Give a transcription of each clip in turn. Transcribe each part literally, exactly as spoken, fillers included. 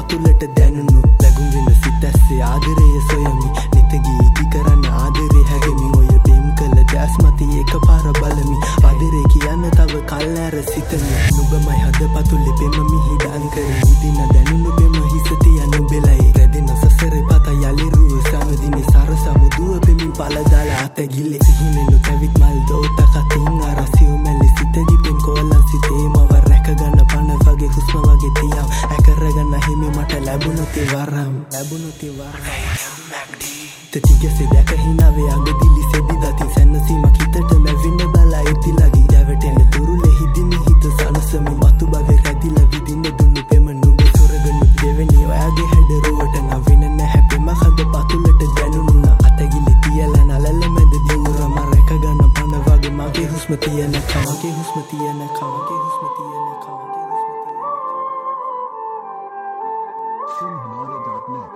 පතුලට දැනුණු ලැබුගෙන සිත ඇස්සේ ආදරය සොයමි නිතගී ඉදි කරන්න ආදරේ හැගෙමින් ඔය බෙම් කළ දැස් මත එකපාර බලමි ආදරේ කියන්න තව කල් ඇර සිතමි නුඹමයි හද පතුලේ බෙම මිහිදන් කරි ඉදින දැනුණු බෙම හිස තියන නුඹලයි රැදෙන සසරේ පත යලිරුව සමදිනේ සරස මුදුව බෙමින් පළ දාලා අත ගිල්ලේ සිහිනෙනු තැවිත් මල් දෝත කතින් අරසියු මැලි සිතදි බෙන් කොලන් සිතේ මව රැක ගන්න පන වගේ හුස්ම වගේ තියම් ඇකරගන්න හිමි මට ලැබුණොති වරම් ලැබුණොති වරම් තතිගසේ දැක හිනාවේ අගදිලි සෙදි දතින් සැන්නසීමක් හිතට මැවෙන්න බලා ඉතිලගී දැවටෙන තුරුලේ හිදින හිත සනසමි මතු බවේ රැදිලා විදින්න දුන්නු පෙම නුඹ සොරගනු දෙවෙනි ඔයාගේ හැඩරුවට නවින නැහැ පෙම හද පතුලට දැනුණු අතගිලි තියලා නලල මැද දිවුර ම රැක ගන්න පන වගේ මගේ හුස්ම තියන කවගේ හුස්ම තියන කවගේ හුස්ම තියන කවගේ Sinhanada dot net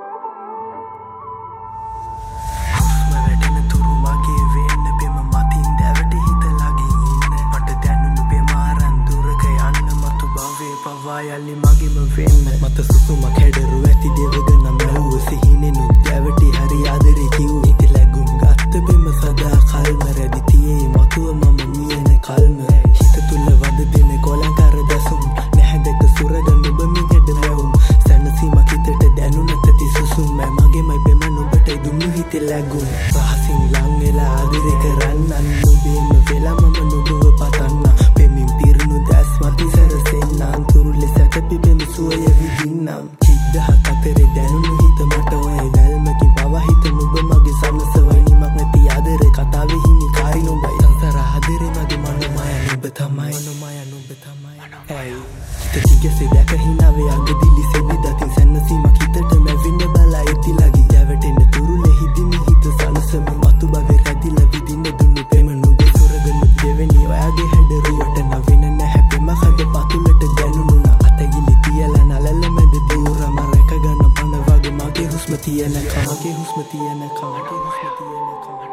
යලි මගේම වෙන්න මත සුසුමක් හැඩරු ඇති දෙවගන මැව්ව සිහිනෙනු දැවටි හරි ආදරේ කිව් නිති ලැබුම් ගත්ත බෙම සදා කල්ම රැදි තියේ මතුව මම මියන කල්ම හිත තුල වද දෙන කොලංකර දසුම් නැහැදක සුරග නුඹ මිගඩ මැවුම් සැනසීමක් හිතට දැනුණ තති සුසුම් මැමගේමයි බෙම නුඹට දුන්නු හිත ලැබුම් රහසින් ලං වෙලා ආදරේ කරන්නන් නුඹේම වෙලා මම නුඹව පතන්න පෙමින් පිරුණු දැස් මති සරසෙන්න අන්තුරුලේ සැතපි බෙම සුවය විදින්නම් කිද්දහක් අතරේ දැනුණු හිත මට ඔය වැල්මකින් පව හිත නුඹ මගේ සමසවීමක් නැති ආදරේ කතාවේ හිමි කාරි නුඹයි සංසාර ආදරේ මගේ මනෝමය නුඹ තමයි මනෝමය නුඹ තමයි ඇයි තතිගසේ දැක හිනාවේ අගදිලි සෙදි දතින් සැන්නසීමක් හිතට මැවෙන්න බලා ඉතිලගී දැවටෙන තුරුලේ හිදින හිත සනසමි මතු බවේ රැදිලා විදින්න දුන්නු පෙම නුඹ සොරගනු දෙවෙනි ඔයාගේ හැඩරුවට නවින නැහැ පෙම හද පතුලට දැනුණු අතගිලි තියලා නලල මැද දිවුර ම රැක ගන්න පන වගේ මගේ හුස්ම තියන කවගේ හුස්ම තියන කවගේ හුස්ම තියන කව